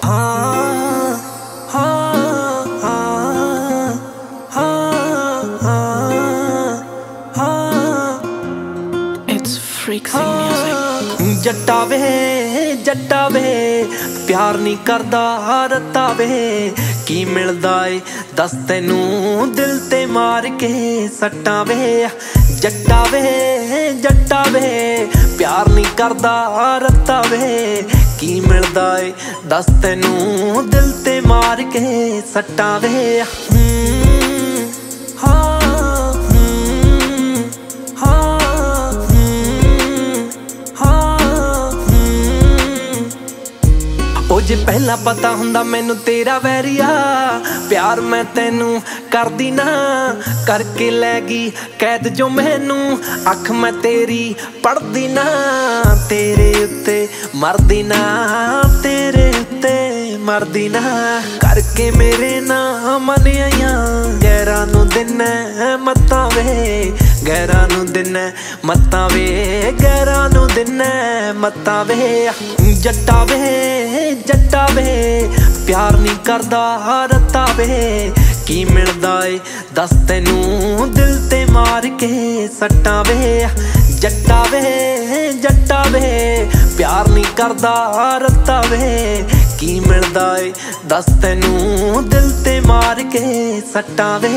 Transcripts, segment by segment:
हाँ हाँ हाँ हाँ हाँ It's freaksing music. जट्टा वे प्यार नहीं करदा रत्ता वे की मिलदा ए दस तैनू दिल ते मार के सट्टां वे जट्टा वे प्यार नहीं करदा रत्ता वे की मिलदा ए दस तैनू दिल ते मार के सट्टां वे जे पहला पता हुंदा मैनू तेरा वैरिया प्यार मैं तैनू करदी ना करके लैगी कैद जो मैनू अख मैं तेरी पढ़दी ना तेरे उत्ते मरदी ना तेरे उत्ते मरदी ना करके मेरे ना मन आइया गैरां नू दिना मत्तां वे गैरां नू दिना मत्तां वे गैरां नू दिना मत्तां वे जट्टा वे प्यार नहीं करदा रत्ता वे की मिलदा ए दस तैनू दिल ते मार के सट्टां वे जट्टा वे प्यार नहीं करदा रत्ता वे की मिलदा ए दस तैनू दिल ते मार के सट्टां वे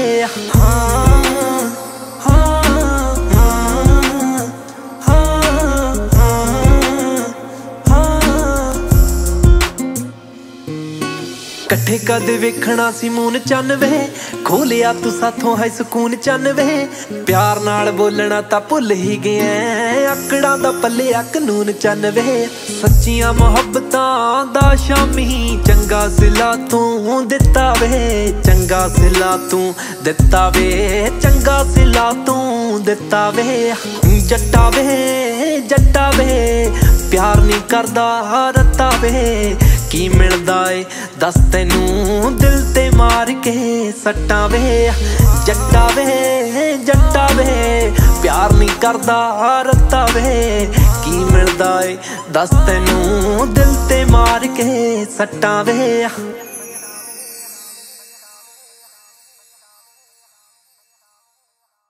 कट्ठे कद वेखना सी मून चन वे खोलिया तू साथों है सुकून चन वे प्यार नाल बोलना तां भुल ही गया अकड़ां दा पल्लिया कानून चन वे सच्चियां मुहब्बतां दा शामी चंगा सिला तू दिता वे चंगा सिला तू दिता वे चंगा सिला तू दिता वे जट्टा वे प्यार नहीं करदा रत्ता वे की मिलदा ए दस तैनू दिल ते मार के सट्टां वे जट्टा वे प्यार नहीं करदा रत्ता वे की मिलदा ए दस तैनू दिल ते मार के सट्टां वे